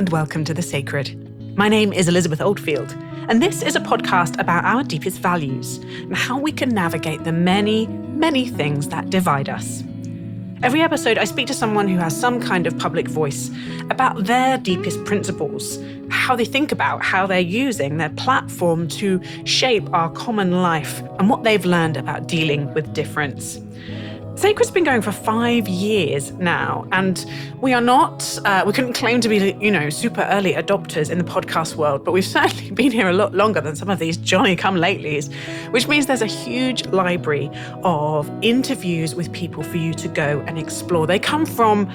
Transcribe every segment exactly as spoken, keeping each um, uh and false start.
and welcome to The Sacred. My name is Elizabeth Oldfield, and this is a podcast about our deepest values and how we can navigate the many, many things that divide us. Every episode, I speak to someone who has some kind of public voice about their deepest principles, how they think about how they're using their platform to shape our common life, and what they've learned about dealing with difference. Sacred's been going for five years now, and we are not, uh, we couldn't claim to be, you know, super early adopters in the podcast world, but we've certainly been here a lot longer than some of these Johnny-come-latelys, which means there's a huge library of interviews with people for you to go and explore. They come from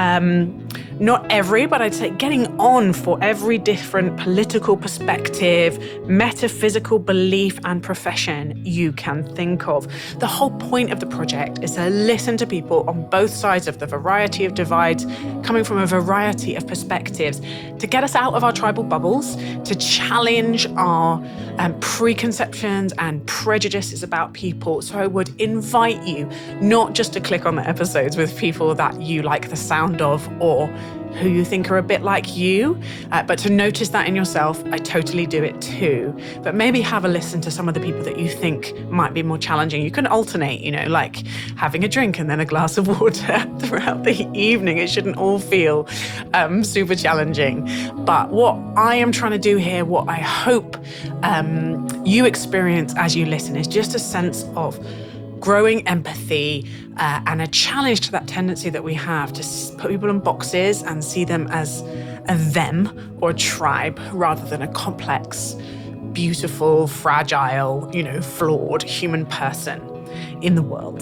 um, not every, but I'd say getting on for every different political perspective, metaphysical belief and profession you can think of. The whole point of the project is to listen to people on both sides of the variety of divides, coming from a variety of perspectives, to get us out of our tribal bubbles, to challenge our um, preconceptions and prejudices about people. So I would invite you not just to click on the episodes with people that you like the sound of or who you think are a bit like you, uh, but to notice that in yourself. I totally do it too. But maybe have a listen to some of the people that you think might be more challenging. You can alternate, you know, like having a drink and then a glass of water throughout the evening. It shouldn't all feel um, super challenging. But what I am trying to do here, what I hope um, you experience as you listen, is just a sense of growing empathy uh, and a challenge to that tendency that we have to put people in boxes and see them as a them or a tribe rather than a complex, beautiful, fragile, you know, flawed human person in the world.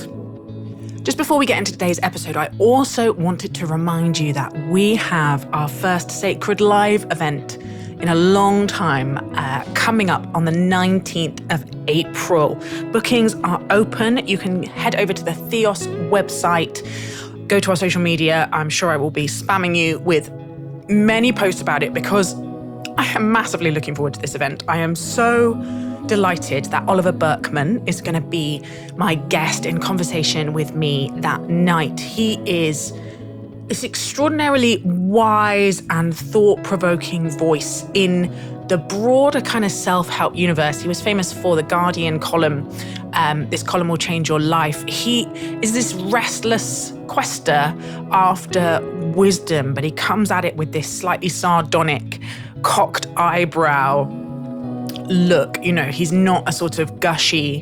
Just before we get into today's episode, I also wanted to remind you that we have our first Sacred Live event in a long time, uh, coming up on the nineteenth of April. Bookings are open. You can head over to the Theos website, go to our social media. I'm sure I will be spamming you with many posts about it because I am massively looking forward to this event. I am so delighted that Oliver Burkeman is going to be my guest in conversation with me that night. He is this extraordinarily wise and thought-provoking voice in the broader kind of self-help universe. He was famous for the Guardian column. Um, this column will change your life. He is this restless quester after wisdom, but he comes at it with this slightly sardonic, cocked eyebrow look. You know, he's not a sort of gushy,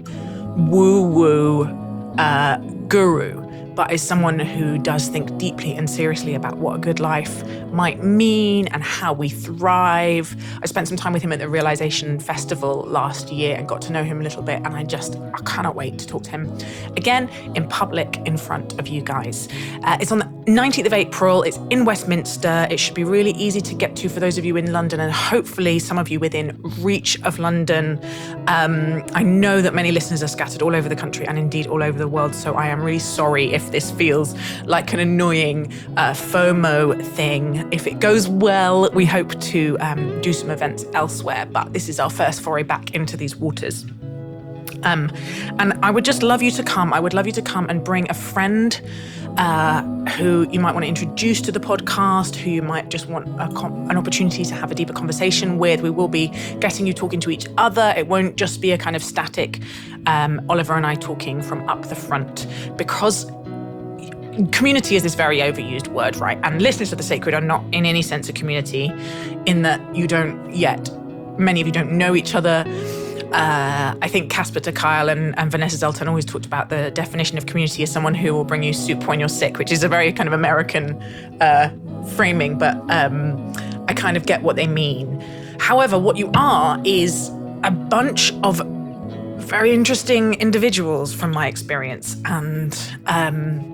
woo-woo uh, guru, but is someone who does think deeply and seriously about what a good life might mean and how we thrive. I spent some time with him at the Realization Festival last year and got to know him a little bit, and I just, I cannot wait to talk to him again in public in front of you guys. Uh, it's on the nineteenth of April, it's in Westminster. It should be really easy to get to for those of you in London and hopefully some of you within reach of London. Um, I know that many listeners are scattered all over the country and indeed all over the world, so I am really sorry if this feels like an annoying uh, FOMO thing. If it goes well, we hope to um, do some events elsewhere, but this is our first foray back into these waters. Um, and I would just love you to come. I would love you to come and bring a friend uh, who you might want to introduce to the podcast, who you might just want a com- an opportunity to have a deeper conversation with. We will be getting you talking to each other. It won't just be a kind of static um, Oliver and I talking from up the front, because community is this very overused word, right? And listeners of The Sacred are not in any sense a community, in that you don't yet, many of you don't know each other. Uh, I think Casper ter Kuile and, and Vanessa Zelton always talked about the definition of community as someone who will bring you soup when you're sick, which is a very kind of American uh, framing, but um, I kind of get what they mean. However, what you are is a bunch of very interesting individuals from my experience. And um,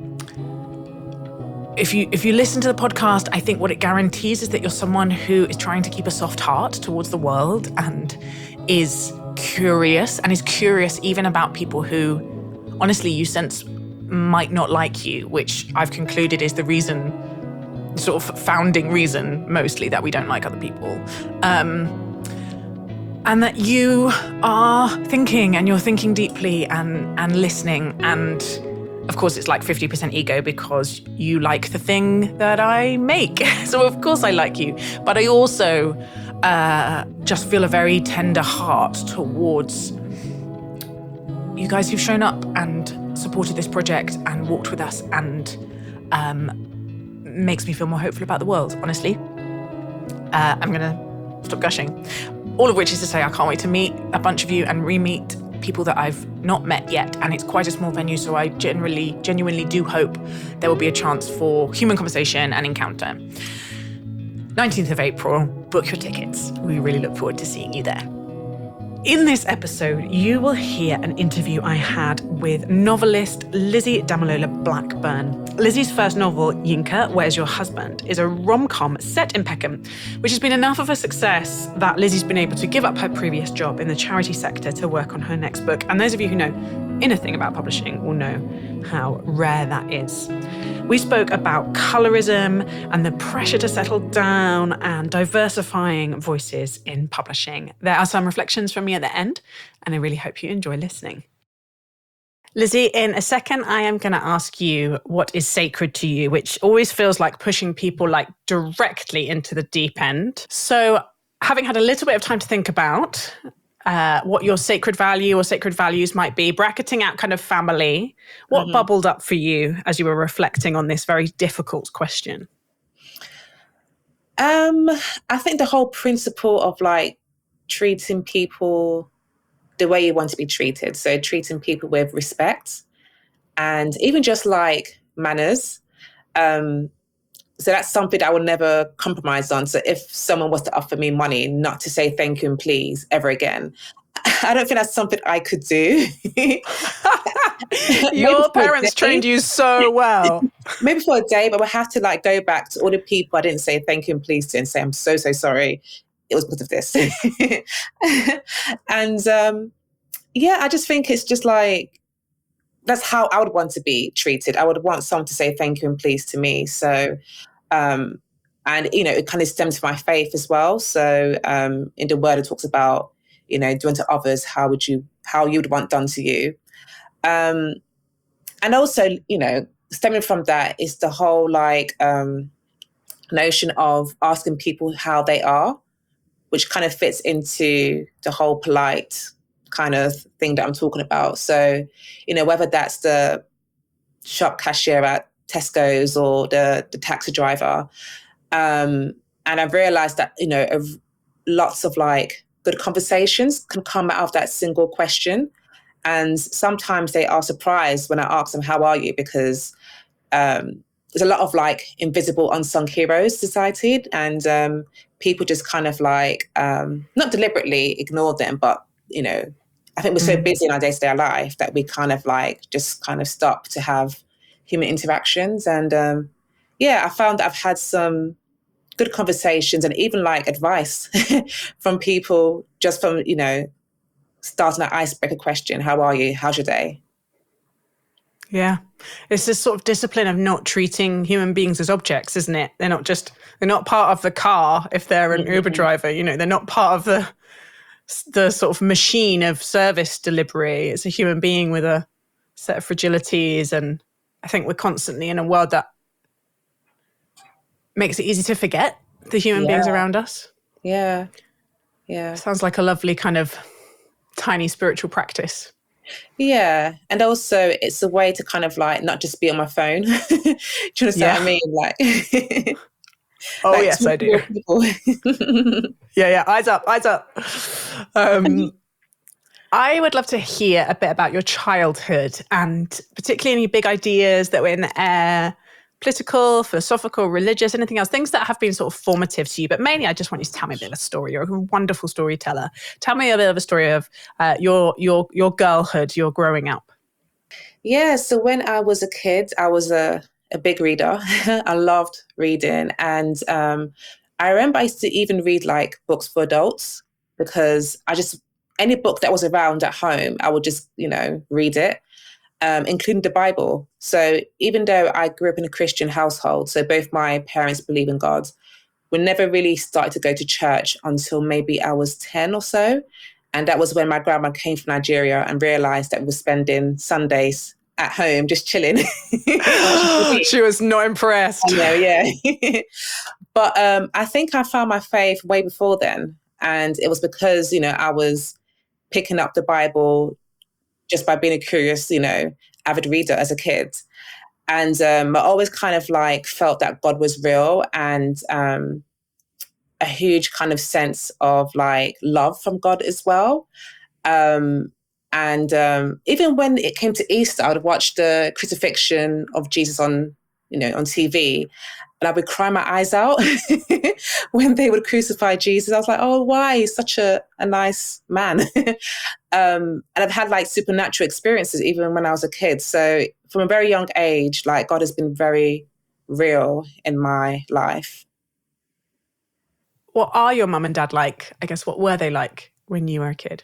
if you if you listen to the podcast, I think what it guarantees is that you're someone who is trying to keep a soft heart towards the world and is curious, and is curious even about people who, honestly, you sense might not like you, which I've concluded is the reason, sort of founding reason, mostly, that we don't like other people. Um, and that you are thinking, and you're thinking deeply and, and listening and of course, it's like fifty percent ego because you like the thing that I make. So of course I like you. But I also uh, just feel a very tender heart towards you guys who've shown up and supported this project and walked with us, and um, makes me feel more hopeful about the world, honestly. Uh, I'm going to stop gushing. All of which is to say I can't wait to meet a bunch of you and re-meet people that I've not met yet. And it's quite a small venue, so I generally, genuinely do hope there will be a chance for human conversation and encounter. nineteenth of April, book your tickets. We really look forward to seeing you there. In this episode, you will hear an interview I had with novelist Lizzie Damola Blackburn. Lizzie's first novel, Yinka, Where's Your Husband?, is a rom-com set in Peckham, which has been enough of a success that Lizzie's been able to give up her previous job in the charity sector to work on her next book. And those of you who know anything about publishing will know how rare that is. We spoke about colorism and the pressure to settle down and diversifying voices in publishing. There are some reflections from me at the end, and I really hope you enjoy listening. Lizzie, in a second, I am going to ask you what is sacred to you, which always feels like pushing people like directly into the deep end. So having had a little bit of time to think about uh, what your sacred value or sacred values might be, bracketing out kind of family, what mm-hmm. bubbled up for you as you were reflecting on this very difficult question? Um, I think the whole principle of like treating people the way you want to be treated. So treating people with respect and even just like manners. Um, so that's something that I will never compromise on. So if someone was to offer me money, not to say thank you and please ever again, I don't think that's something I could do. Your parents trained you so well. Maybe for a day, but we'll have to like go back to all the people I didn't say thank you and please to and say, I'm so, so sorry. It was because of this. and um, yeah, I just think it's just like, that's how I would want to be treated. I would want someone to say thank you and please to me. So, um, and, you know, it kind of stems from my faith as well. So um, in the word, it talks about, you know, doing to others, how would you, how you would want done to you. Um, and also, you know, stemming from that is the whole like um, notion of asking people how they are, which kind of fits into the whole polite kind of thing that I'm talking about. So, you know, whether that's the shop cashier at Tesco's or the, the taxi driver. Um, and I've realized that, you know, of lots of like good conversations can come out of that single question. And sometimes they are surprised when I ask them, how are you? Because um, there's a lot of like invisible unsung heroes society, and um, people just kind of like, um, not deliberately ignore them, but, you know, I think we're so busy in our day-to-day life that we kind of like just kind of stop to have human interactions. And um, yeah, I found that I've had some good conversations and even like advice from people just from, you know, starting that icebreaker question, how are you? How's your day? Yeah. It's this sort of discipline of not treating human beings as objects, isn't it? They're not just, they're not part of the car if they're an mm-hmm. Uber driver, you know, they're not part of the the sort of machine of service delivery. It's a human being with a set of fragilities. And I think we're constantly in a world that makes it easy to forget the human yeah. beings around us. Yeah. Yeah. Sounds like a lovely kind of tiny spiritual practice. Yeah. And also it's a way to kind of like not just be on my phone. Do you understand yeah. what I mean? Like Oh, like yes, I do. yeah, yeah. Eyes up, eyes up. Um, I would love to hear a bit about your childhood and particularly any big ideas that were in the air, political, philosophical, religious, anything else, things that have been sort of formative to you. But mainly, I just want you to tell me a bit of a story. You're a wonderful storyteller. Tell me a bit of a story of uh, your your your girlhood, your growing up. Yeah, so when I was a kid, I was a a big reader. I loved reading. And um, I remember I used to even read like books for adults because I just, any book that was around at home, I would just, you know, read it, um, including the Bible. So even though I grew up in a Christian household, so both my parents believe in God, we never really started to go to church until maybe I was ten or so. And that was when my grandma came from Nigeria and realized that we were spending Sundays at home, just chilling. She was not impressed. I know, yeah. But um, I think I found my faith way before then. And it was because, you know, I was picking up the Bible just by being a curious, you know, avid reader as a kid. And um, I always kind of like felt that God was real, and um, a huge kind of sense of like love from God as well. Um, and um, even when it came to Easter, I would watch the crucifixion of Jesus on, you know, on T V, and I would cry my eyes out when they would crucify Jesus. I was like, oh, why? He's such a, a nice man. um, and I've had like supernatural experiences even when I was a kid. So from a very young age, like God has been very real in my life. What are your mum and dad like? I guess, what were they like when you were a kid?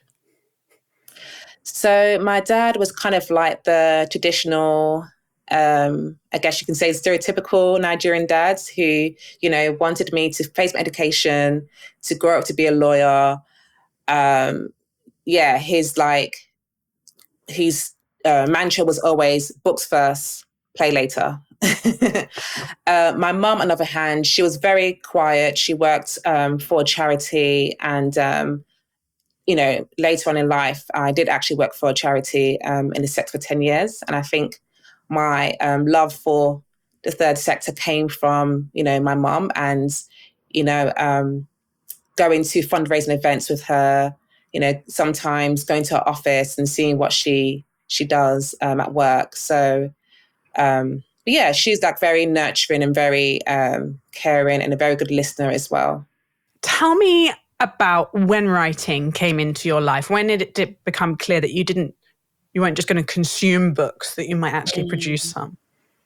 So my dad was kind of like the traditional, um, I guess you can say stereotypical Nigerian dads who, you know, wanted me to face my education, to grow up to be a lawyer. Um, yeah, his like, his uh, mantra was always books first, play later. uh, my mum, on the other hand, she was very quiet. She worked um, for a charity, and um, you know, later on in life, I did actually work for a charity um, in the sector for ten years. And I think my um, love for the third sector came from, you know, my mum, and, you know, um, going to fundraising events with her, you know, sometimes going to her office and seeing what she she does um, at work. So, um, but yeah, she's like very nurturing and very um, caring, and a very good listener as well. Tell me about when writing came into your life. When did it, did it become clear that you didn't, you weren't just going to consume books, that you might actually mm. produce some?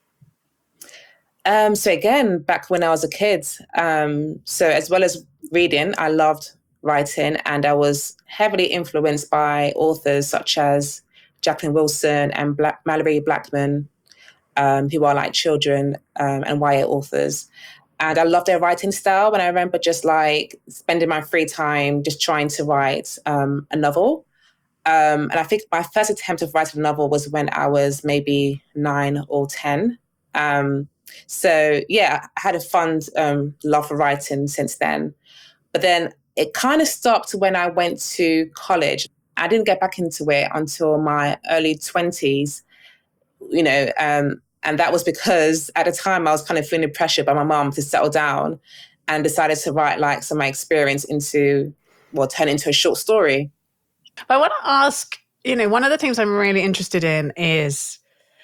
Um, so again, back when I was a kid, um, so as well as reading, I loved writing, and I was heavily influenced by authors such as Jacqueline Wilson and Black, Mallory Blackman, um, who are like children um, and Y A authors. And I love their writing style. And I remember just like spending my free time just trying to write um, a novel. Um, and I think my first attempt of writing a novel was when I was maybe nine or ten. Um, so yeah, I had a fond um, love for writing since then. But then it kind of stopped when I went to college. I didn't get back into it until my early twenties, you know, um, and that was because at the time I was kind of feeling pressure by my mom to settle down, and decided to write like some of my experience into, well, turn into a short story. I want to ask, you know, one of the things I'm really interested in is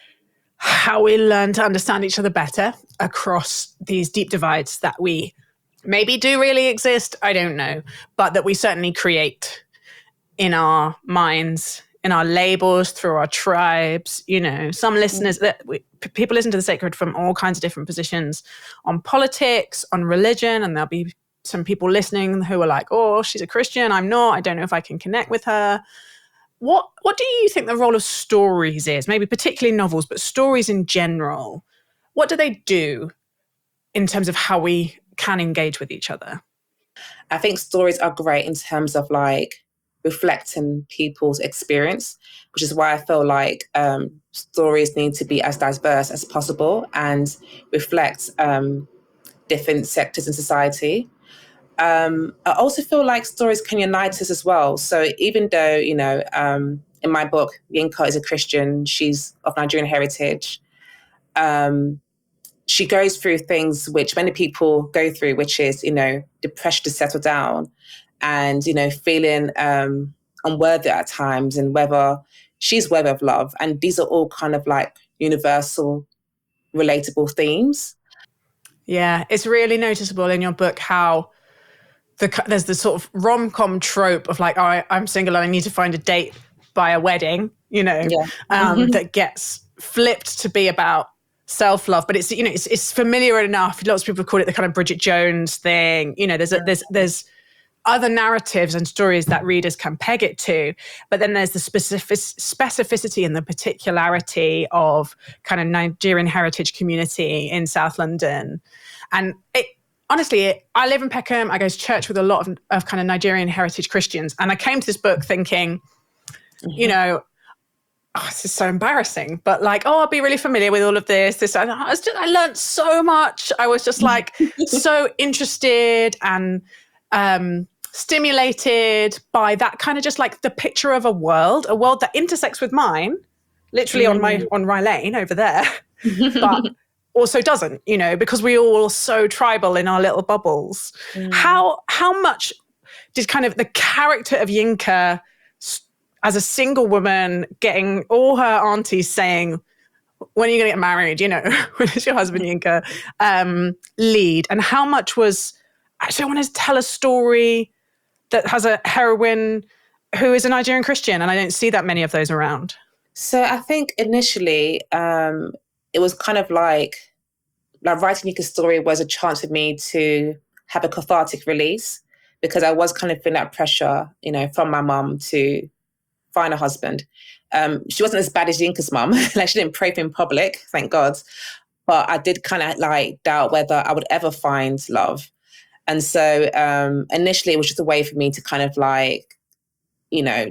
how we learn to understand each other better across these deep divides that we maybe do really exist, I don't know, but that we certainly create in our minds, in our labels, through our tribes. You know, some listeners, that we, people listen to The Sacred from all kinds of different positions on politics, on religion, and there'll be some people listening who are like, oh, she's a Christian, I'm not, I don't know if I can connect with her. What what do you think the role of stories is? Maybe particularly novels, but stories in general. What do they do in terms of how we can engage with each other? I think stories are great in terms of like reflecting people's experience, which is why I feel like um, stories need to be as diverse as possible and reflect um, different sectors in society. Um, I also feel like stories can unite us as well. So even though, you know, um, in my book, Yinka is a Christian, she's of Nigerian heritage, um, she goes through things which many people go through, which is, you know, the pressure to settle down and, you know, feeling um, unworthy at times, and whether she's worthy of love. And these are all kind of like universal, relatable themes. Yeah, it's really noticeable in your book how the, there's the sort of rom-com trope of like, oh, I, I'm single and I need to find a date by a wedding, you know, yeah. um, mm-hmm. that gets flipped to be about self-love. But it's, you know, it's, it's familiar enough. Lots of people call it the kind of Bridget Jones thing. You know, there's a, there's there's other narratives and stories that readers can peg it to. But then there's the specific specificity and the particularity of kind of Nigerian heritage community in South London. And it, honestly, it, I live in Peckham. I go to church with a lot of, of kind of Nigerian heritage Christians. And I came to this book thinking, mm-hmm. you know, oh, this is so embarrassing, but like, oh, I'll be really familiar with all of this. This, I, I, was just, I learned so much. I was just like so interested and um, stimulated by that kind of just like the picture of a world, a world that intersects with mine, literally mm. on my on Rye Lane over there, but also doesn't, you know, because we all so tribal in our little bubbles. Mm. How how much did kind of the character of Yinka, as a single woman, getting all her aunties saying, when are you going to get married? You know, when is your husband, Yinka, um, lead? And how much was, actually, I want to tell a story that has a heroine who is a Nigerian Christian, and I don't see that many of those around. So I think initially um, it was kind of like, like writing Yinka's story was a chance for me to have a cathartic release, because I was kind of feeling that pressure, you know, from my mum to find a husband. Um, she wasn't as bad as Yinka's mum. Like, she didn't pray for in public, thank God. But I did kind of like doubt whether I would ever find love. And so um, initially it was just a way for me to kind of like, you know,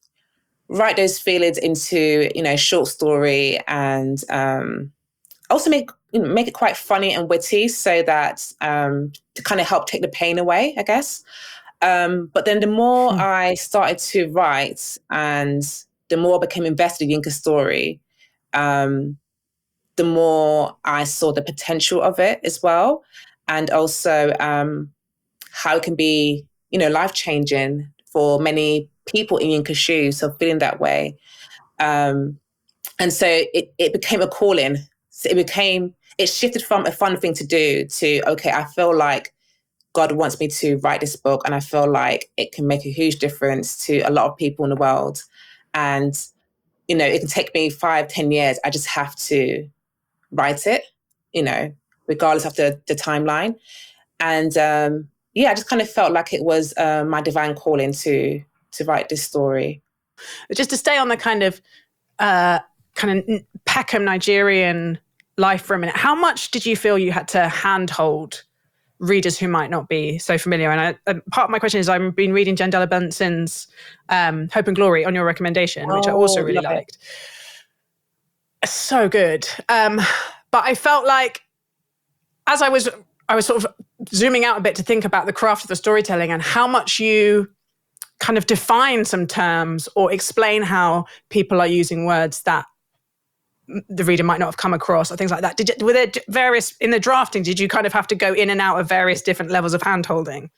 write those feelings into, you know, a short story, and um, also make you know, make it quite funny and witty, so that um, to kind of help take the pain away, I guess. Um, but then the more hmm. I started to write, and the more I became invested in Yinka's story, um, the more I saw the potential of it as well. And also um, how it can be, you know, life-changing for many people in Yinka's shoes, so feeling that way. Um, and so it, it became a calling. So it became, it shifted from a fun thing to do to, okay, I feel like God wants me to write this book, and I feel like it can make a huge difference to a lot of people in the world. And, you know, it can take me five, ten years. I just have to write it, you know, regardless of the, the timeline. And um, yeah, I just kind of felt like it was uh, my divine calling to to write this story. Just to stay on the kind of uh, kind of Peckham Nigerian life for a minute, how much did you feel you had to handhold readers who might not be so familiar? And I, uh, part of my question is, I've been reading Jendela Benson's um, Hope and Glory on your recommendation, which oh, I also really liked. It. So good. Um, but I felt like as I was, I was sort of zooming out a bit to think about the craft of the storytelling and how much you kind of define some terms or explain how people are using words that the reader might not have come across or things like that. Did you, were there various, in the drafting, did you kind of have to go in and out of various different levels of hand-holding?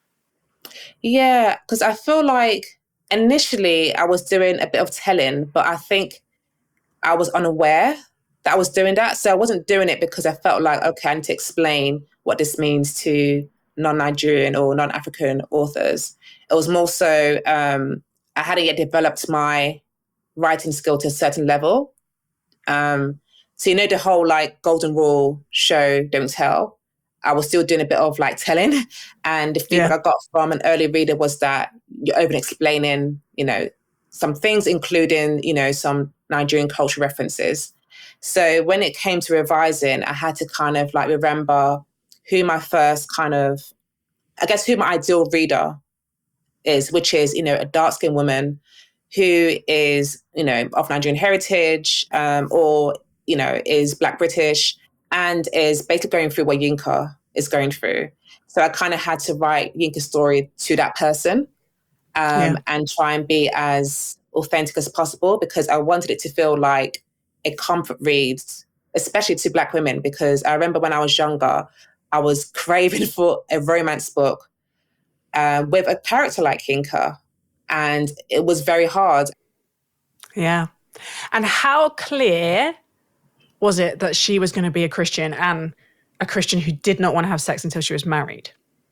Yeah, because I feel like initially I was doing a bit of telling, but I think I was unaware that I was doing that. So I wasn't doing it because I felt like, okay, I need to explain what this means to non-Nigerian or non-African authors. It was more so um, I hadn't yet developed my writing skill to a certain level. Um, so, you know, the whole like golden rule, show, don't tell. I was still doing a bit of like telling. And the feedback yeah. I got from an early reader was that you're over explaining, you know, some things, including, you know, some Nigerian cultural references. So when it came to revising, I had to kind of like remember who my first kind of, I guess who my ideal reader is, which is, you know, a dark-skinned woman who is, you know, of Nigerian heritage, um, or, you know, is Black British and is basically going through what Yinka is going through. So I kind of had to write Yinka's story to that person um, yeah. and try and be as authentic as possible, because I wanted it to feel like a comfort read, especially to Black women, because I remember when I was younger, I was craving for a romance book uh, with a character like Yinka. And it was very hard. Yeah. And how clear was it that she was going to be a Christian, and a Christian who did not want to have sex until she was married?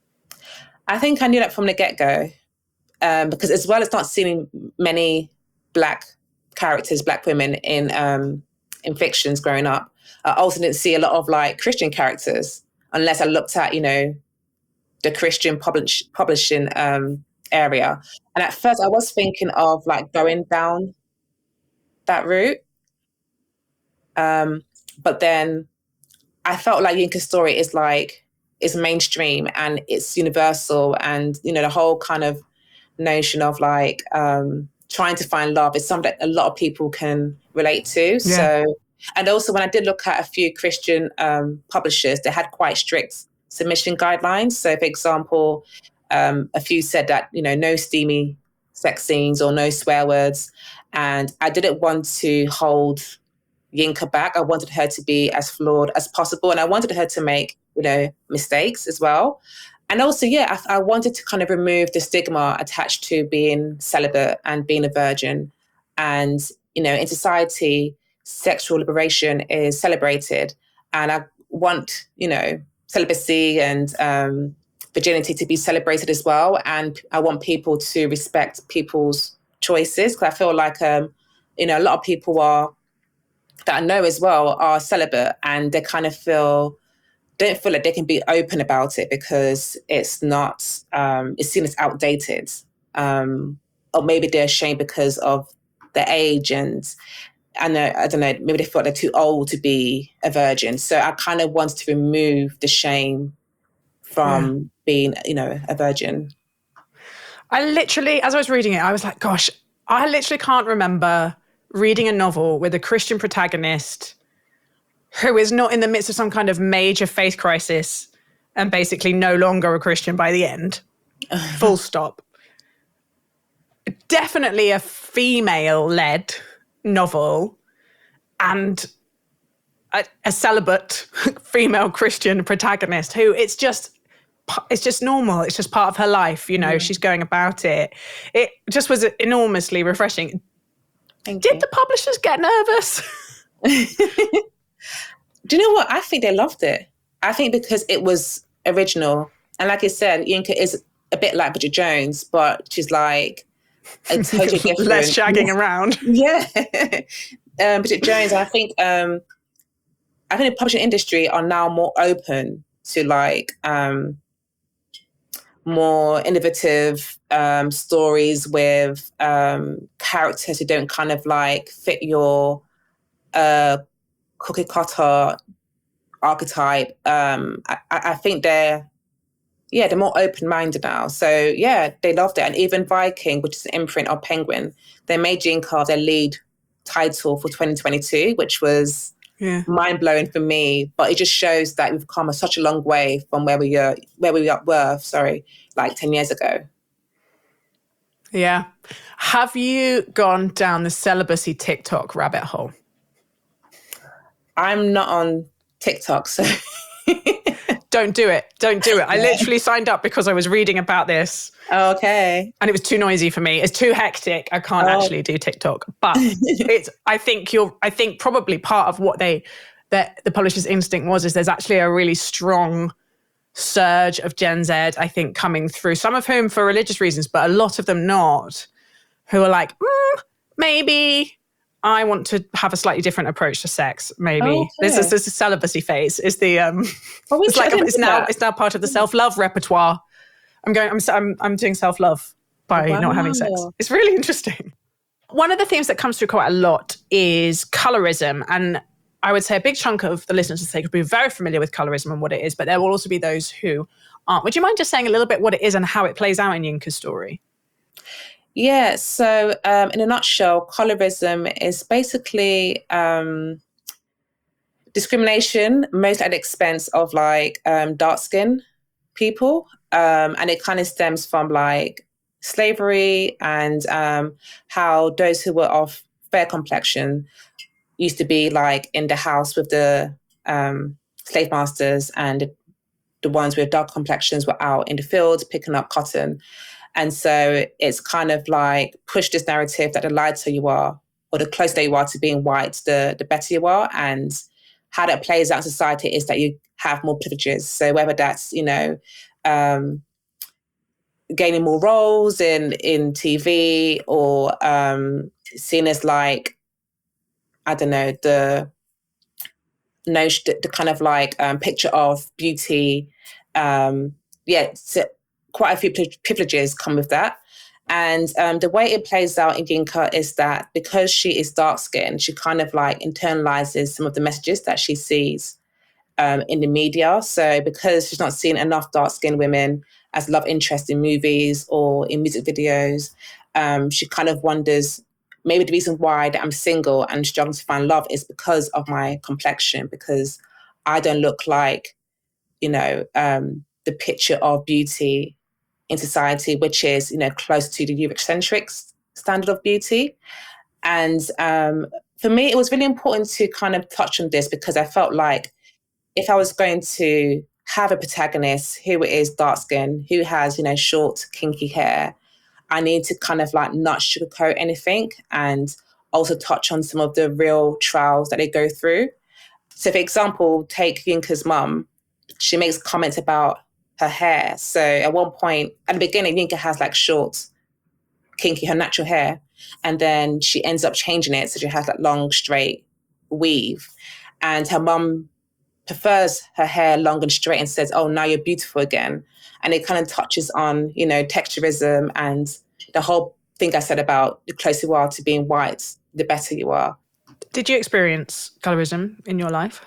I think I knew that from the get-go. Um, because as well as not seeing many Black characters, Black women in um, in fictions growing up, I also didn't see a lot of like Christian characters unless I looked at, you know, the Christian publish, publishing um, area. And at first I was thinking of like going down that route. Um, but then I felt like Yinka's story is like, it's mainstream and it's universal, and, you know, the whole kind of notion of like um, trying to find love is something that a lot of people can relate to. Yeah. So, and also when I did look at a few Christian um, publishers, they had quite strict submission guidelines. So, for example, um, a few said that, you know, no steamy sex scenes or no swear words. And I didn't want to hold Yinka back. I wanted her to be as flawed as possible. And I wanted her to make, you know, mistakes as well. And also, yeah, I, I wanted to kind of remove the stigma attached to being celibate and being a virgin. And, you know, in society, sexual liberation is celebrated. And I want, you know, celibacy and um, virginity to be celebrated as well. And I want people to respect people's choices. Because I feel like, um, you know, a lot of people are, that I know as well, are celibate, and they kind of feel, don't feel like they can be open about it because it's not, um, it's seen as outdated. Um, or maybe they're ashamed because of their age, and I know, I don't know, maybe they feel they're too old to be a virgin. So I kind of wanted to remove the shame from yeah. being, you know, a virgin. I literally, as I was reading it, I was like, gosh, I literally can't remember reading a novel with a Christian protagonist who is not in the midst of some kind of major faith crisis and basically no longer a Christian by the end. Full stop. Definitely a female-led novel and a, a celibate female Christian protagonist who it's just it's just normal. It's just part of her life. You know, mm. she's going about it. It just was enormously refreshing. Thank Did you. the publishers get nervous? Do you know what? I think they loved it. I think because it was original. And like I said, Yinka is a bit like Bridget Jones, but she's like a totally different. Less shagging around. Yeah. um, Bridget Jones, I think um, I think the publishing industry are now more open to like um, more innovative um, stories with um, characters who don't kind of like fit your uh, cookie cutter archetype. Um, I, I think they're, yeah, they're more open-minded now. So yeah, they loved it. And even Viking, which is an imprint of Penguin, they made Yinka their lead title for twenty twenty-two, which was yeah. mind-blowing for me. But it just shows that we've come a, such a long way from where we were, where we were, sorry, like ten years ago. Yeah. Have you gone down the celibacy TikTok rabbit hole? I'm not on TikTok, so... Don't do it. Don't do it. I literally signed up because I was reading about this. Oh, okay. And it was too noisy for me. It's too hectic. I can't oh. actually do TikTok. But it's, I think you're, I think probably part of what they, that the publisher's instinct was, is there's actually a really strong surge of Gen Z, I think, coming through, some of whom for religious reasons, but a lot of them not, who are like, mm, maybe I want to have a slightly different approach to sex. Maybe oh, okay. this is this is celibacy phase. Is the um, oh, it's like it's now that. It's now part of the self love repertoire. I'm going. I'm I'm I'm doing self love by wow. not having sex. It's really interesting. One of the themes that comes through quite a lot is colorism, and I would say a big chunk of the listeners to say could be very familiar with colorism and what it is, but there will also be those who aren't. Would you mind just saying a little bit what it is and how it plays out in Yinka's story? Yeah, so um, in a nutshell, colorism is basically um, discrimination, most at the expense of like um, dark skinned people. Um, and it kind of stems from like slavery and um, how those who were of fair complexion used to be like in the house with the um, slave masters, and the ones with dark complexions were out in the fields picking up cotton. And so it's kind of like push this narrative that the lighter you are, or the closer you are to being white, the, the better you are. And how that plays out in society is that you have more privileges. So whether that's, you know, um, gaining more roles in, in T V, or um, seen as like, I don't know, the notion, the, the kind of like um, picture of beauty. Um, yeah, so quite a few privileges come with that. And um, the way it plays out in Yinka is that because she is dark-skinned, she kind of like internalizes some of the messages that she sees um, in the media. So because she's not seen enough dark-skinned women as love interest in movies or in music videos, um, she kind of wonders maybe the reason why that I'm single and struggling to find love is because of my complexion, because I don't look like, you know, um, the picture of beauty in society, which is, you know, close to the Eurocentric standard of beauty. And um, for me, it was really important to kind of touch on this because I felt like if I was going to have a protagonist who is dark skinned, who has, you know, short, kinky hair, I need to kind of like not sugarcoat anything and also touch on some of the real trials that they go through. So for example, take Yinka's mum. She makes comments about her hair. So at one point, at the beginning, Yinka has like short, kinky, her natural hair. And then she ends up changing it. So she has that long, straight weave. And her mum prefers her hair long and straight and says, oh, now you're beautiful again. And it kind of touches on, you know, texturism and the whole thing I said about the closer you are to being white, the better you are. Did you experience colorism in your life?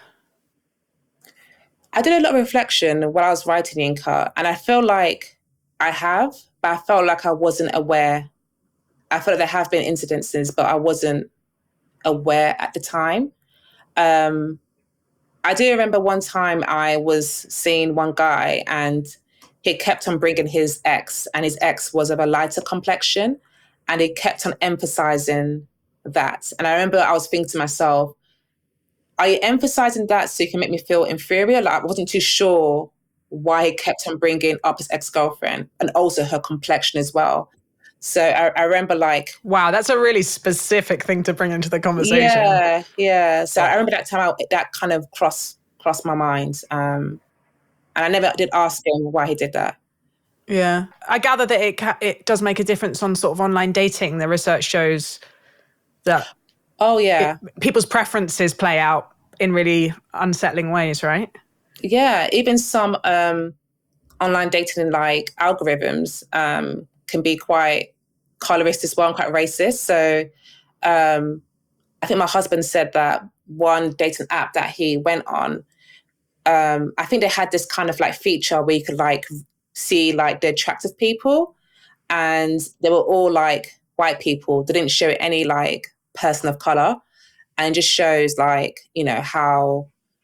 I did a lot of reflection while I was writing Yinka, and I feel like I have, but I felt like I wasn't aware. I felt like there have been incidences, but I wasn't aware at the time. Um, I do remember one time I was seeing one guy and he kept on bringing his ex, and his ex was of a lighter complexion, and he kept on emphasizing that. And I remember I was thinking to myself, are you emphasizing that so you can make me feel inferior? Like I wasn't too sure why he kept on bringing up his ex-girlfriend and also her complexion as well. So I, I remember like... Wow, that's a really specific thing to bring into the conversation. Yeah, yeah. So I remember that time I, that kind of crossed crossed my mind. Um, and I never did ask him why he did that. Yeah. I gather that it ca- it does make a difference on sort of online dating. The research shows that... Oh, yeah. It, people's preferences play out in really unsettling ways, right? Yeah, even some um, online dating like algorithms um, can be quite colorist as well and quite racist. So um, I think my husband said that one dating app that he went on, um, I think they had this kind of like feature where you could like see like the attractive people, and they were all like white people. They didn't show any like person of color, and it just shows like, you know, how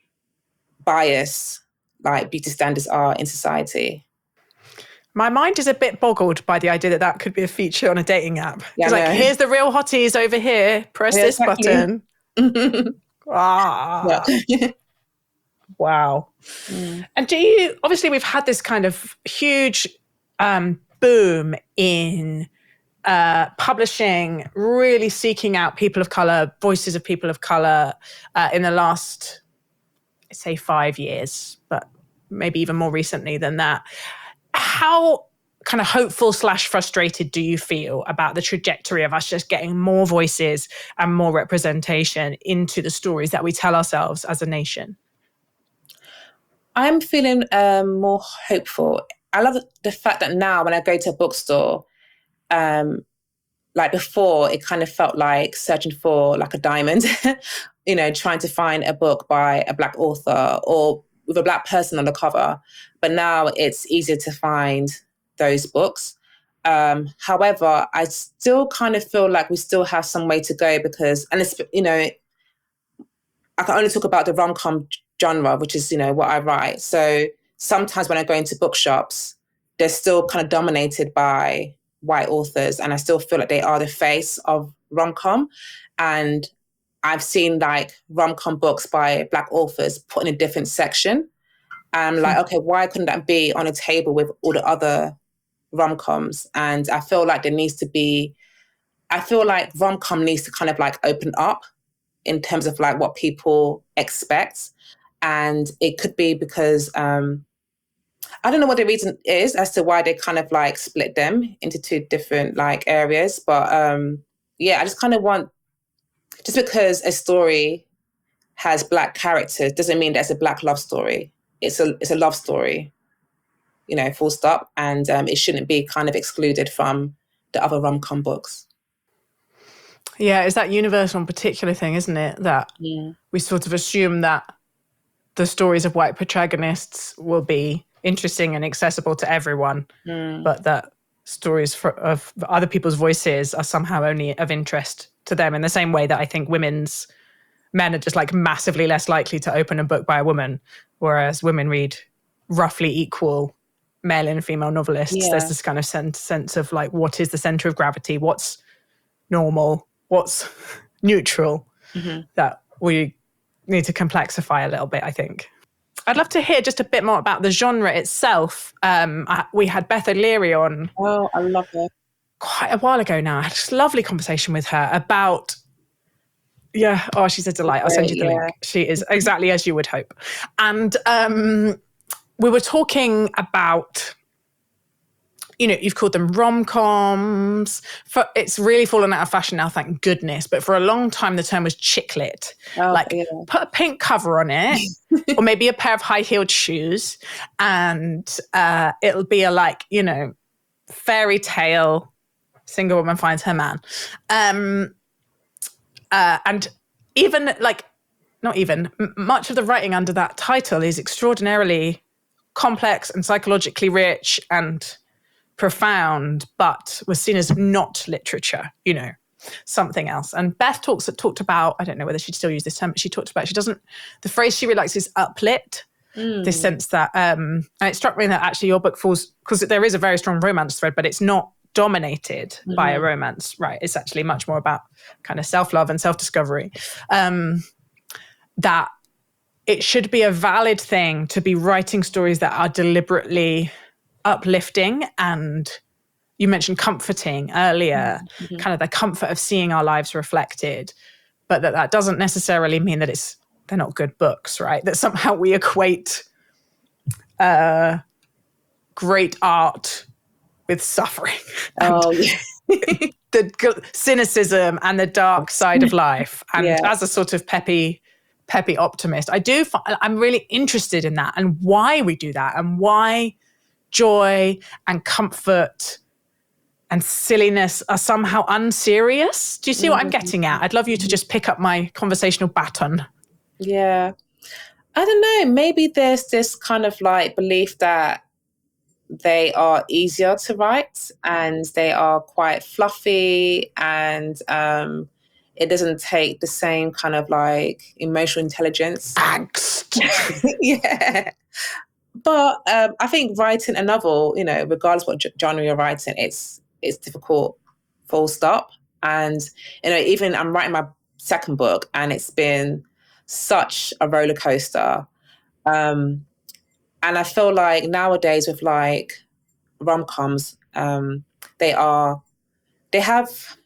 biased like beauty standards are in society. My mind is a bit boggled by the idea that that could be a feature on a dating app. Yeah, it's like, here's the real hotties over here. Press yeah, this exactly. button. ah. Yeah. Wow. Mm. And do you, obviously we've had this kind of huge um, boom in uh, publishing, really seeking out people of color, voices of people of color uh, in the last, say, five years, but maybe even more recently than that. How kind of hopeful slash frustrated do you feel about the trajectory of us just getting more voices and more representation into the stories that we tell ourselves as a nation? I'm feeling um, more hopeful. I love the fact that now when I go to a bookstore, um, like before, it kind of felt like searching for like a diamond, you know, trying to find a book by a Black author or with a Black person on the cover. But now it's easier to find those books. Um, however, I still kind of feel like we still have some way to go because, and it's, you know, I can only talk about the rom-com genre, which is, you know, what I write. So sometimes when I go into bookshops, they're still kind of dominated by white authors, and I still feel like they are the face of rom-com. And I've seen like rom-com books by Black authors put in a different section. And I'm like, okay, why couldn't that be on a table with all the other rom-coms? And I feel like there needs to be, I feel like rom-com needs to kind of like open up in terms of like what people expect. And it could be because, um, I don't know what the reason is as to why they kind of like split them into two different like areas. But um, yeah, I just kind of want, just because a story has Black characters doesn't mean that it's a Black love story. It's a it's a love story, you know, full stop. And um, it shouldn't be kind of excluded from the other rom-com books. Yeah, it's that universal and particular thing, isn't it? That yeah. we sort of assume that the stories of white protagonists will be interesting and accessible to everyone, mm. but that stories for, of other people's voices are somehow only of interest to them, in the same way that I think women's men are just like massively less likely to open a book by a woman, whereas women read roughly equal male and female novelists. Yeah. There's this kind of sense, sense of like, what is the center of gravity? What's normal? What's neutral? Mm-hmm. That we need to complexify a little bit, I think. I'd love to hear just a bit more about the genre itself. Um, I, we had Beth O'Leary on. Oh, I love her. Quite a while ago now. I had a lovely conversation with her about, yeah, oh, she's a delight. I'll send you the yeah. link. She is exactly as you would hope. And um, we were talking about, you know, you've called them rom-coms. For, it's really fallen out of fashion now, thank goodness. But for a long time, the term was chick lit. Oh, like, yeah. put a pink cover on it, or maybe a pair of high-heeled shoes, and uh, it'll be a, like, you know, fairy tale, single woman finds her man. Um, uh, and even, like, not even, m- much of the writing under that title is extraordinarily complex and psychologically rich and profound, but was seen as not literature, you know, something else. And Beth talks talked about, I don't know whether she'd still use this term, but she talked about, she doesn't, the phrase she really likes is uplit, mm. this sense that, um, and it struck me that actually your book falls, because there is a very strong romance thread, but it's not dominated mm-hmm. by a romance, right? It's actually much more about kind of self-love and self-discovery. Um, that it should be a valid thing to be writing stories that are deliberately uplifting, and you mentioned comforting earlier, mm-hmm. kind of the comfort of seeing our lives reflected, but that that doesn't necessarily mean that it's they're not good books, right? That somehow we equate uh, great art with suffering. Oh, yeah. The cynicism and the dark side of life. And yeah. as a sort of peppy, peppy optimist, I do. Find, I'm really interested in that and why we do that, and why joy and comfort and silliness are somehow unserious. Do you see what I'm getting at? I'd love you to just pick up my conversational baton. Yeah. I don't know. Maybe there's this kind of like belief that they are easier to write and they are quite fluffy, and um, it doesn't take the same kind of like emotional intelligence. Angst. Yeah. But um, I think writing a novel, you know, regardless what genre you're writing, it's it's difficult, full stop. And, you know, even I'm writing my second book and it's been such a roller coaster. Um, and I feel like nowadays with like rom-coms, um, they are, they have,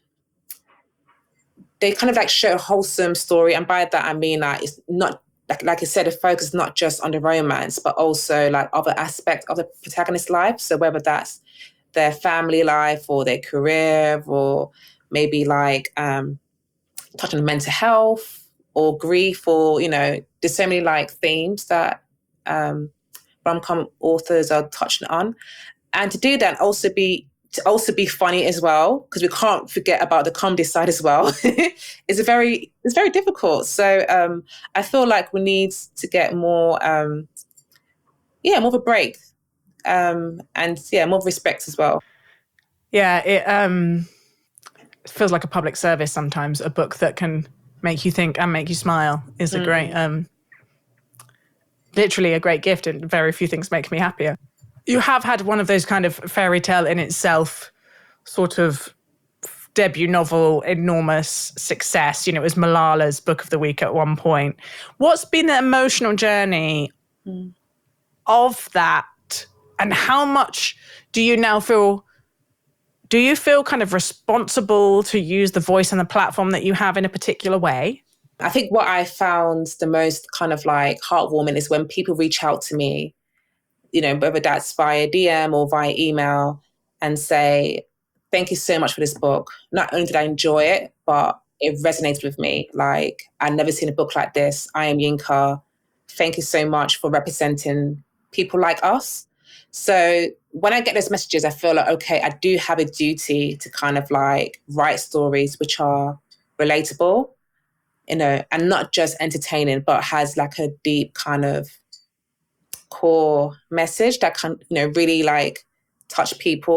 they kind of like show a wholesome story. And by that, I mean like it's not, Like, like I said, the focus is not just on the romance, but also like other aspects of the protagonist's life. So whether that's their family life or their career, or maybe like um, touching on mental health or grief, or, you know, there's so many like themes that um, rom-com authors are touching on. And to do that, also be to also be funny as well, because we can't forget about the comedy side as well. It's a very, it's very difficult. So um, I feel like we need to get more, um, yeah, more of a break, um, and yeah, more respect as well. Yeah, it um, feels like a public service sometimes. A book that can make you think and make you smile is a mm. great, um, literally a great gift, and very few things make me happier. You have had one of those kind of fairy tale in itself sort of debut novel, enormous success. You know, it was Malala's book of the week at one point. What's been the emotional journey mm. of that? And how much do you now feel, do you feel kind of responsible to use the voice and the platform that you have in a particular way? I think what I found the most kind of like heartwarming is when people reach out to me, you know, whether that's via D M or via email, and say, thank you so much for this book. Not only did I enjoy it, but it resonates with me. Like, I've never seen a book like this. I am Yinka. Thank you so much for representing people like us. So when I get those messages, I feel like, okay, I do have a duty to kind of like write stories which are relatable, you know, and not just entertaining, but has like a deep kind of core message that can, you know, really like touch people.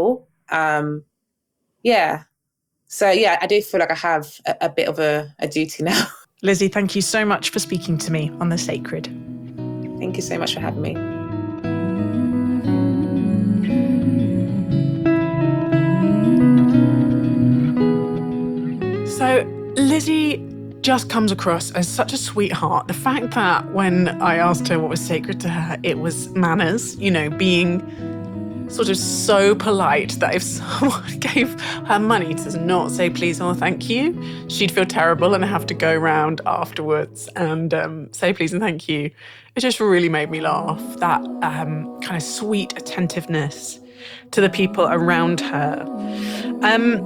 Um, yeah. So yeah, I do feel like I have a, a bit of a, a duty now. Lizzie, thank you so much for speaking to me on The Sacred. Thank you so much for having me. So Lizzie just comes across as such a sweetheart. The fact that when I asked her what was sacred to her, it was manners, you know, being sort of so polite that if someone gave her money to not say please or thank you, she'd feel terrible and have to go round afterwards and um, say please and thank you. It just really made me laugh, that um, kind of sweet attentiveness to the people around her. Um,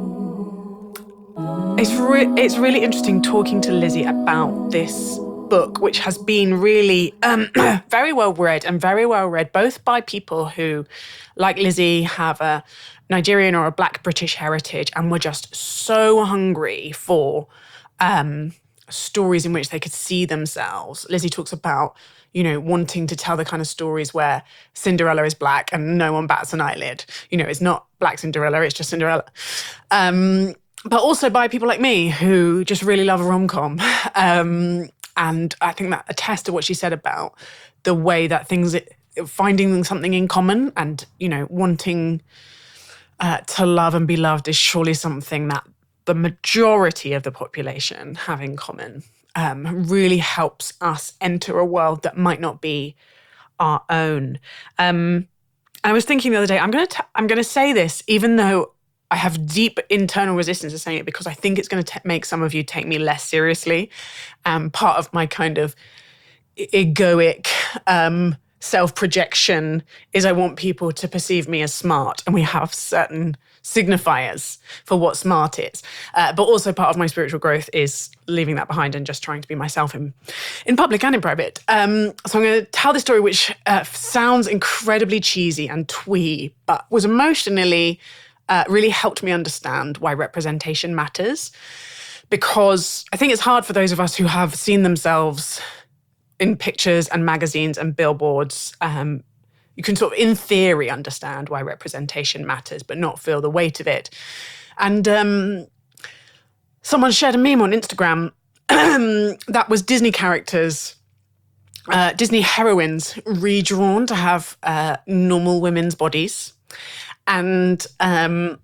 it's, re- it's really interesting talking to Lizzie about this book, which has been really um, very well read and very well read, both by people who, like Lizzie, have a Nigerian or a Black British heritage and were just so hungry for um, stories in which they could see themselves. Lizzie talks about, you know, wanting to tell the kind of stories where Cinderella is Black and no one bats an eyelid. You know, it's not Black Cinderella, it's just Cinderella. Um, but also by people like me who just really love a rom-com. Um, And I think that attests to what she said about the way that things, finding something in common and, you know, wanting uh, to love and be loved is surely something that the majority of the population have in common. Um, really helps us enter a world that might not be our own. Um, I was thinking the other day, I'm going to I'm going to say this, even though I have deep internal resistance to saying it, because I think it's going to make some of you take me less seriously. Um, part of my kind of egoic um, self-projection is I want people to perceive me as smart, and we have certain signifiers for what smart is. Uh, but also part of my spiritual growth is leaving that behind and just trying to be myself in, in public and in private. Um, so I'm going to tell this story, which uh, sounds incredibly cheesy and twee, but was emotionally Uh, really helped me understand why representation matters. Because I think it's hard for those of us who have seen themselves in pictures and magazines and billboards. Um, you can sort of, in theory, understand why representation matters, but not feel the weight of it. And um, someone shared a meme on Instagram that was Disney characters, uh, Disney heroines redrawn to have uh, normal women's bodies. And um,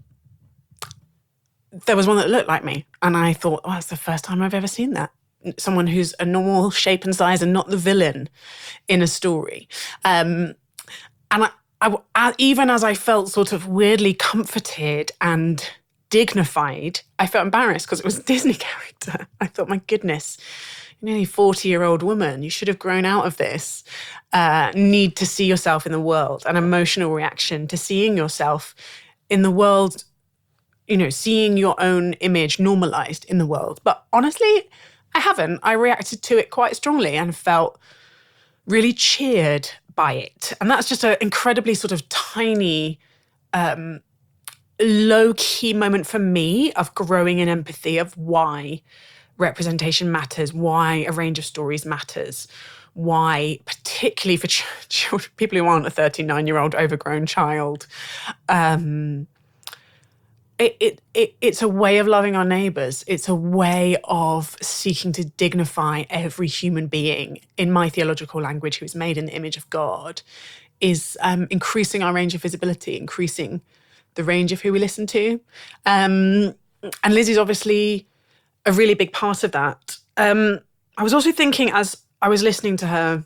there was one that looked like me. And I thought, oh, that's the first time I've ever seen that. Someone who's a normal shape and size and not the villain in a story. Um, and I, I, even as I felt sort of weirdly comforted and dignified, I felt embarrassed because it was a Disney character. I thought, my goodness, you're nearly forty-year-old woman. You should have grown out of this uh, need to see yourself in the world, an emotional reaction to seeing yourself in the world, you know, seeing your own image normalized in the world. But honestly, I haven't. I reacted to it quite strongly and felt really cheered by it. And that's just an incredibly sort of tiny, um, low-key moment for me of growing in empathy of why representation matters, why a range of stories matters, why, particularly for ch- children, people who aren't a thirty-nine-year-old overgrown child, um, it, it, it it's a way of loving our neighbours. It's a way of seeking to dignify every human being, in my theological language, who is made in the image of God, is um, increasing our range of visibility, increasing the range of who we listen to. Um, and Lizzie's obviously a really big part of that. Um, I was also thinking as I was listening to her,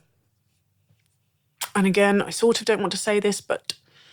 and again, I sort of don't want to say this, but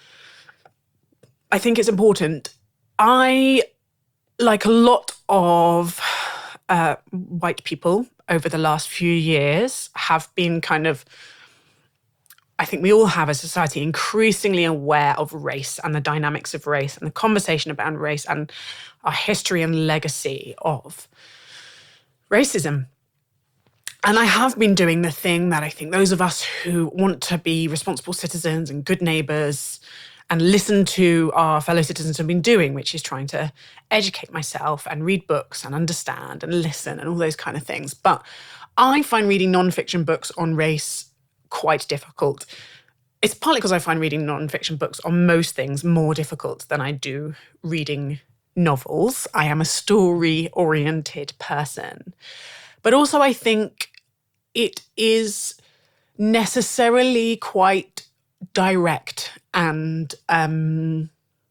I think it's important. I, like a lot of uh, white people over the last few years, have been kind of, I think we all have as a society, increasingly aware of race and the dynamics of race and the conversation about race and our history and legacy of racism. And I have been doing the thing that I think those of us who want to be responsible citizens and good neighbours and listen to our fellow citizens have been doing, which is trying to educate myself and read books and understand and listen and all those kind of things. But I find reading non-fiction books on race quite difficult. it's partly because I find reading non-fiction books on most things more difficult than I do reading novels. I am a story-oriented person. But also I think it is necessarily quite direct and um,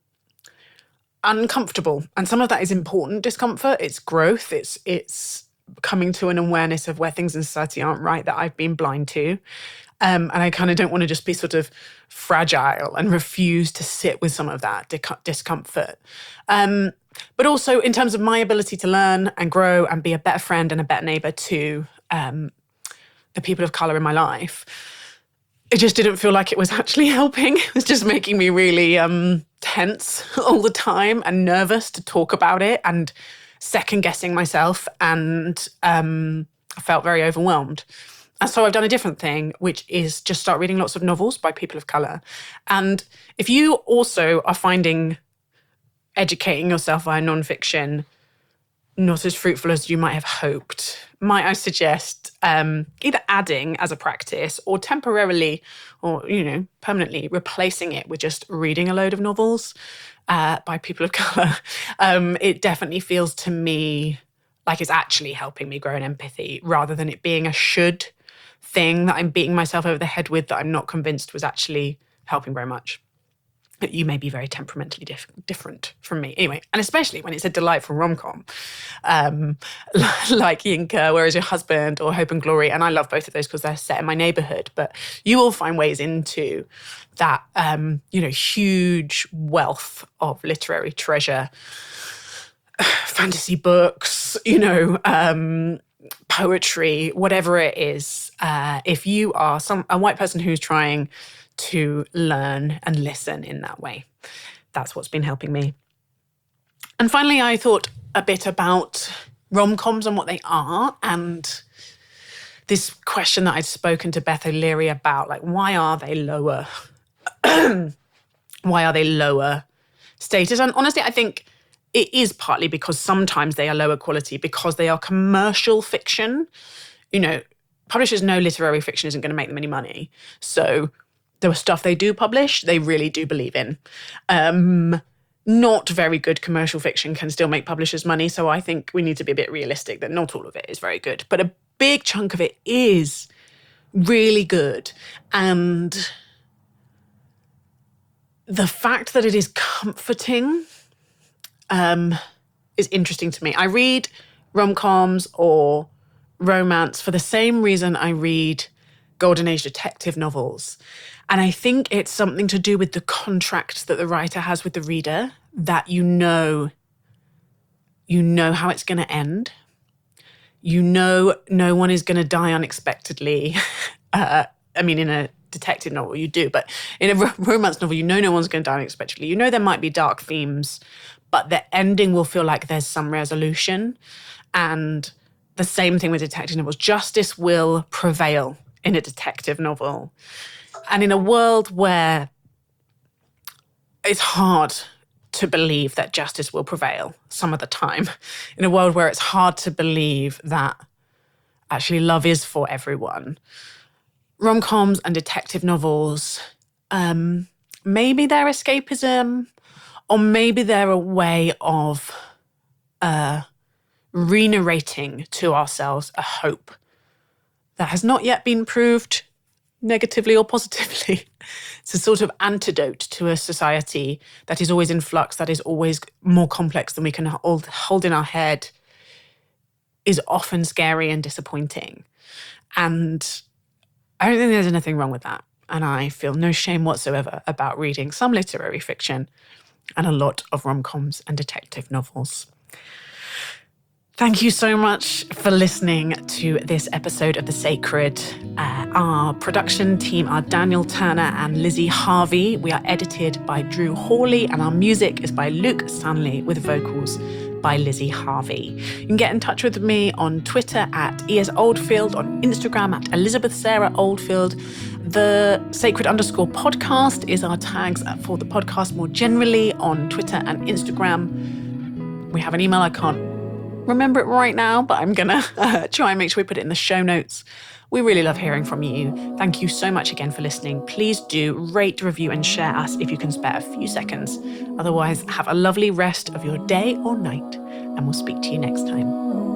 uncomfortable. And some of that is important discomfort. It's growth. It's it's coming to an awareness of where things in society aren't right that I've been blind to. Um, and I kind of don't want to just be sort of fragile and refuse to sit with some of that dic- discomfort. Um, but also in terms of my ability to learn and grow and be a better friend and a better neighbour to um, the people of colour in my life, it just didn't feel like it was actually helping. It was just making me really um, tense all the time and nervous to talk about it and second guessing myself, and um, I felt very overwhelmed. And so I've done a different thing, which is just start reading lots of novels by people of colour. And if you also are finding educating yourself via non-fiction not as fruitful as you might have hoped, might I suggest um, either adding as a practice or temporarily or, you know, permanently replacing it with just reading a load of novels uh, by people of colour. Um, it definitely feels to me like it's actually helping me grow in empathy rather than it being a should thing that I'm beating myself over the head with that I'm not convinced was actually helping very much. You may be very temperamentally diff- different from me. Anyway, and especially when it's a delightful rom-com, um, like Yinka, Where Is Your Husband, or Hope and Glory. And I love both of those because they're set in my neighbourhood. But you will find ways into that, um, you know, huge wealth of literary treasure, fantasy books, you know, um, poetry, whatever it is. Uh, if you are some a white person who's trying to learn and listen in that way, that's what's been helping me. And finally, I thought a bit about rom-coms and what they are, and this question that I'd spoken to Beth O'Leary about, like, why are they lower? Why are they lower status? And honestly, I think it is partly because sometimes they are lower quality because they are commercial fiction. You know, publishers know literary fiction isn't going to make them any money. So the stuff they do publish, they really do believe in. Um, not very good commercial fiction can still make publishers money. So I think we need to be a bit realistic that not all of it is very good. But a big chunk of it is really good. And the fact that it is comforting um, is interesting to me. I read rom-coms or romance for the same reason I read Golden Age detective novels. And I think it's something to do with the contract that the writer has with the reader, that you know, you know how it's going to end. You know no one is going to die unexpectedly. uh, I mean, in a detective novel, you do. But in a romance novel, you know no one's going to die unexpectedly. You know there might be dark themes, but the ending will feel like there's some resolution. And the same thing with detective novels. Justice will prevail in a detective novel. And in a world where it's hard to believe that justice will prevail some of the time, in a world where it's hard to believe that actually love is for everyone, rom-coms and detective novels, um, maybe they're escapism, or maybe they're a way of uh, re-narrating to ourselves a hope that has not yet been proved negatively or positively. It's a sort of antidote to a society that is always in flux, that is always more complex than we can hold, hold in our head, is often scary and disappointing. And I don't think there's anything wrong with that. And I feel no shame whatsoever about reading some literary fiction and a lot of rom-coms and detective novels. Thank you so much for listening to this episode of The Sacred. Uh, our production team are Daniel Turner and Lizzie Harvey. We are edited by Drew Hawley, and our music is by Luke Stanley with vocals by Lizzie Harvey. You can get in touch with me on Twitter at E S Oldfield, on Instagram at Elizabeth Sarah Oldfield. The Sacred underscore podcast is our tags for the podcast more generally on Twitter and Instagram. We have an email, I can't remember it right now, but I'm gonna uh, try and make sure we put it in the show notes, We really love hearing from you. Thank you so much again for listening. Please do rate, review, and share us if you can spare a few seconds. Otherwise, have a lovely rest of your day or night, and we'll speak to you next time.